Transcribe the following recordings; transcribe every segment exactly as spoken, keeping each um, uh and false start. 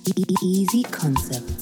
Easy Concepts.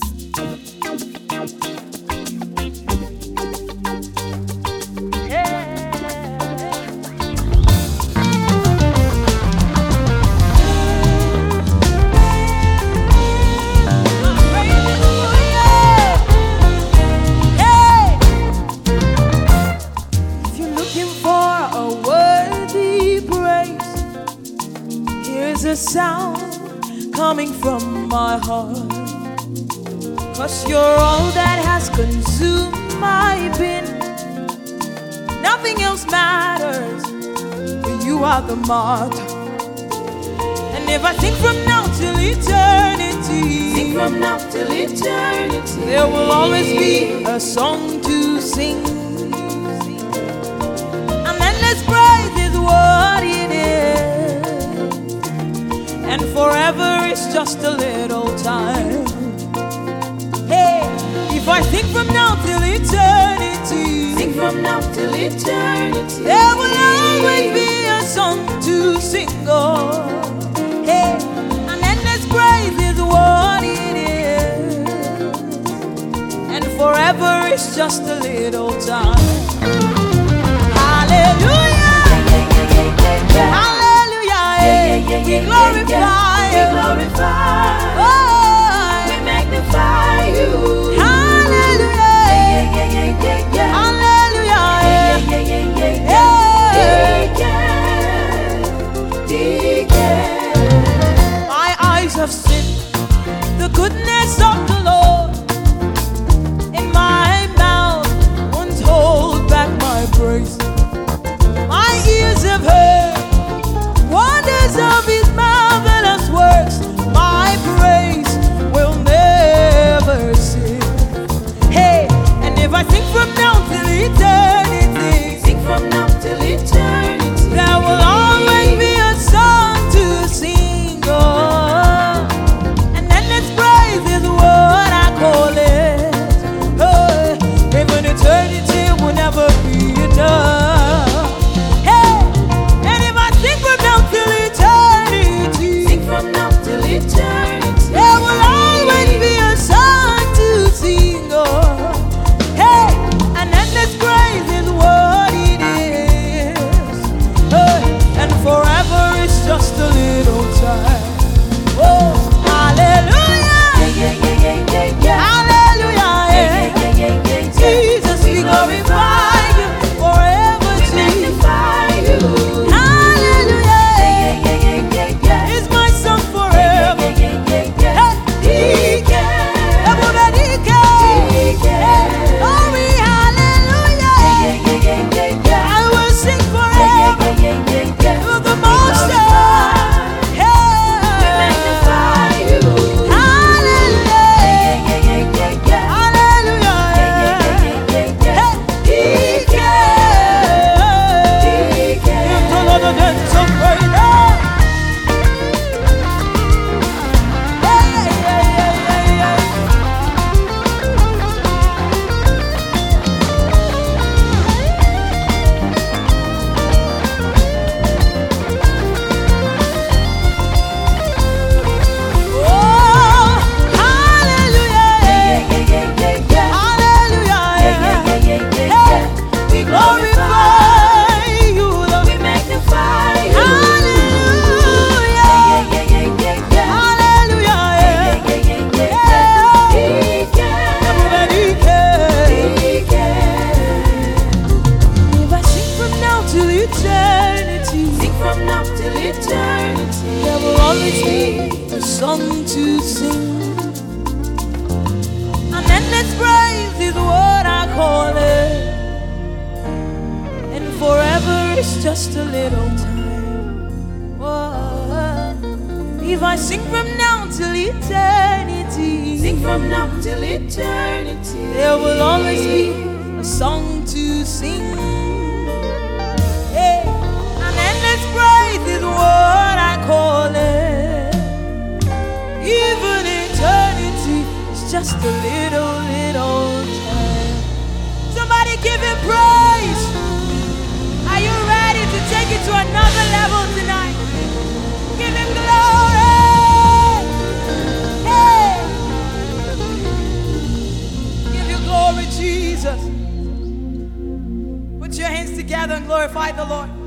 A sound coming from my heart, 'cause you're all that has consumed my being. Nothing else matters, for you are the martyr. And if I think from now till eternity, think from now till eternity, there will always be a song to sing. And endless praise is what it is, and forever is just a little time. Hey, if I think from now till eternity, think from now till eternity, there will always be a song to sing. Oh, hey, and endless praise is what it is, and forever is just a little time. Hallelujah, hallelujah, we glorify you, we glorify, oh, we magnify you. Hallelujah, hallelujah, my eyes have seen the goodness of the Lord, and my mouth won't hold back my praise. My ears have heard wonders of His marvelous works. My praise will never cease. Hey, and if I think from now till eternity, think from now till eternity, there will always be a song to sing. Oh, and endless praise is what I call it. Oh, even eternity will never be enough. Hey, and if I think from now till eternity, think from now till eternity, there will always be a song to sing. Oh, hey, and endless praise is what it is. Hey, and forever is just a little time. Oh, hallelujah, hallelujah, Jesus, we glorify you forever, we Jesus. magnify you. Hallelujah, it's my song forever. Hey, everybody can. Glory, hallelujah. I will sing forever to the Most High. We magnify you. Hallelujah, hallelujah. Hey, he can. Give the Lord a dance of praise. Hey, hey, hey, hey, hey. Oh, hallelujah, hallelujah. Hey, we glorify you, Lord. We magnify you. Hallelujah, hallelujah. Everybody can. If I sing from now till eternity, Sing from now till eternity, there will always be a song to sing. And endless praise is what I call it, and forever is just a little time. Whoa. If I sing from now till eternity, sing from now till eternity, there will always be a song to sing. Hey, and endless praise is what I call it. Even eternity is just a little, little time. Somebody give Him praise. Are you ready to take it to another level tonight? Give Him glory. Hey. Jesus. Put your hands together and glorify the Lord.